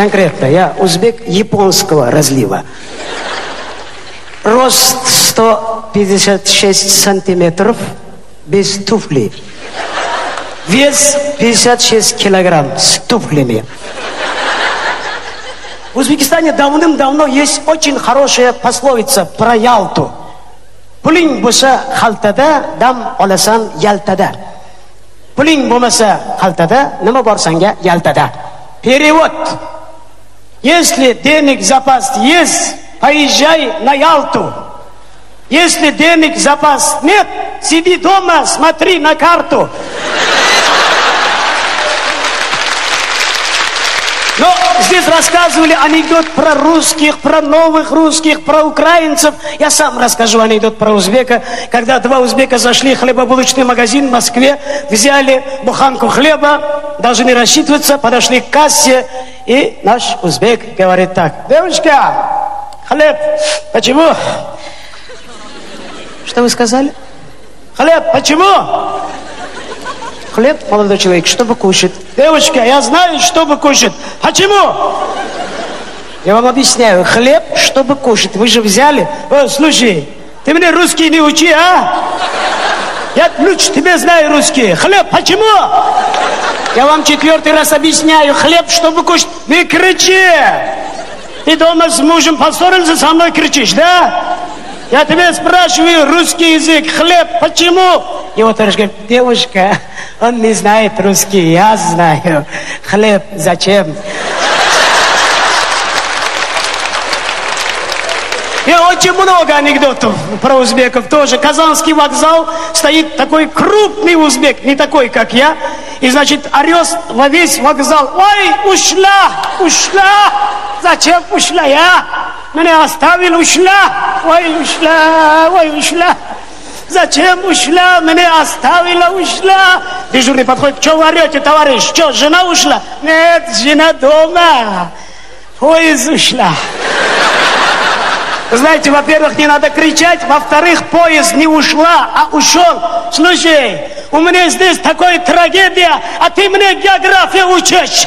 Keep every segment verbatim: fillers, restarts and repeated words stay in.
конкретно, я узбек японского разлива. Рост сто пятьдесят шесть сантиметров, без туфли. Вес пятьдесят шесть килограмм с туфлями. В Узбекистане давным-давно есть очень хорошая пословица про Ялту. Пулинг буса халтада, дам оласан ялтада. Пулинг бумаса халтада, нама барсанга ялтада. Перевод. Если денег запас есть, поезжай на Ялту. Если денег запас нет, сиди дома, смотри на карту. Но здесь рассказывали анекдот про русских, про новых русских, про украинцев. Я сам расскажу анекдот про узбека. Когда два узбека зашли в хлебобулочный магазин в Москве, взяли буханку хлеба, должны рассчитываться, подошли к кассе, и наш узбек говорит так: девочка, хлеб, почему? Что вы сказали? Хлеб, почему? Хлеб, молодой человек, чтобы кушать. Девочка, я знаю, чтобы кушать. Почему? Я вам объясняю. Хлеб, чтобы кушать. Вы же взяли. О, слушай, ты мне русский не учи, а? Я лучше тебе знаю русский. Хлеб, почему? Я вам четвертый раз объясняю. Хлеб, чтобы кушать. Не кричи. Ты дома с мужем поссорился, со мной кричишь, да? Я тебя спрашиваю, русский язык, хлеб, почему? И вот он говорит: девушка, он не знает русский, я знаю. Хлеб зачем? И очень много анекдотов про узбеков тоже. Казанский вокзал, стоит такой крупный узбек, не такой, как я. И, значит, орёт во весь вокзал: ой, ушла, ушла. Зачем ушла я? Меня оставил, ушла. Ой, ушла, ой, ушла. Зачем ушла? Меня оставила, ушла. Дежурный подходит: что вы орете, товарищ? Что, жена ушла? Нет, жена дома. Поезд ушла. Знаете, во-первых, не надо кричать, во-вторых, поезд не ушла, а ушел. Слушай, у меня здесь такая трагедия, а ты мне географию учишь.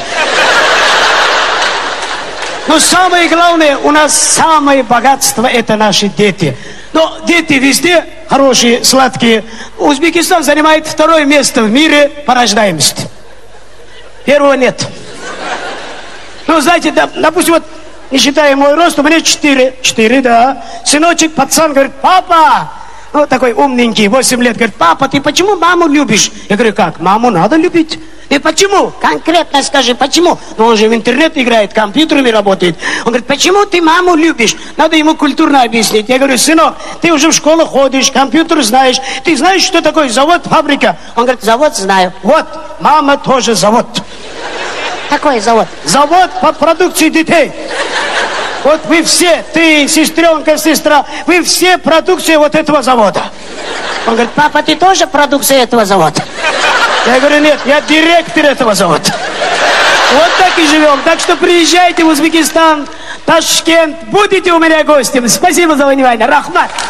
Но самое главное, у нас самое богатство — это наши дети. Но дети везде хорошие, сладкие. Узбекистан занимает второе место в мире по рождаемости. Первого нет. Ну, знаете, допустим, вот, не считая мой рост, у меня четыре. Четыре, да. Сыночек, пацан, говорит: папа, ну, такой умненький, восемь лет, говорит: папа, ты почему маму любишь? Я говорю: как? Маму надо любить. И почему? Конкретно скажи, почему? Ну, он же в интернет играет, компьютерами работает. Он говорит: почему ты маму любишь? Надо ему культурно объяснить. Я говорю: сынок, ты уже в школу ходишь, компьютер знаешь. Ты знаешь, что такое завод, фабрика? Он говорит: завод знаю. Вот, мама тоже завод. Какой завод? Завод по продукции детей. Вот вы все, ты, сестренка, сестра, вы все продукция вот этого завода. Он говорит: папа, ты тоже продукция этого завода? Я говорю: нет, я директор этого завода. Вот так и живем. Так что приезжайте в Узбекистан, Ташкент, будете у меня гостем. Спасибо за внимание. Рахмат.